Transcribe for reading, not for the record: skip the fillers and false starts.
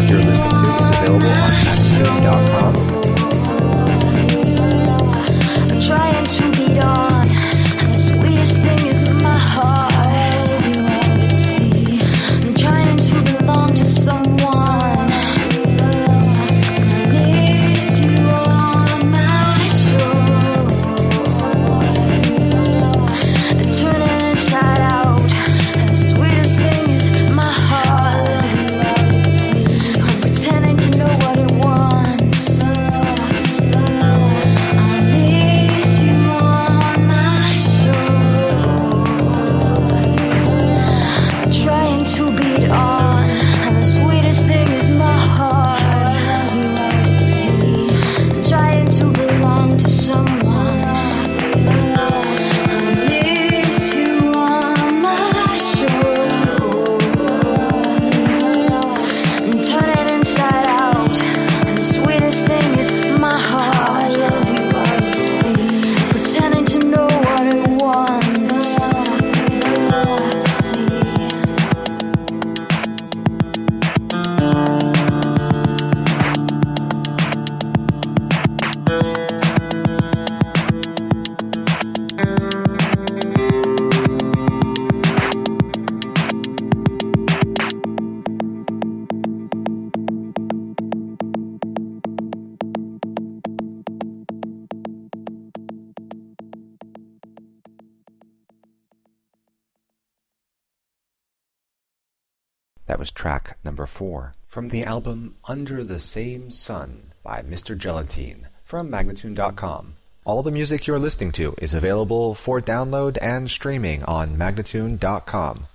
music you're listening to is available on Magnatune.com. I'm trying to beat on, and the sweetest thing is my heart. Let's see. I'm trying to belong to someone. Miss you on my shores, turning inside out, and the sweetest thing is my heart. Let's see. I'm pretending to know what it wants. I miss you on my shores, trying to beat on, and the sweetest thing is my heart. Let's see. Trying to belong to someone. I miss you on my shores, turning inside out, and the sweetest thing is my heart. Let's see. Pretending to know what it wants. Let's see. That was track number 4 from the album Under the Same Sun by Mr. Gelatine from Magnatune.com. All the music you're listening to is available for download and streaming on Magnatune.com.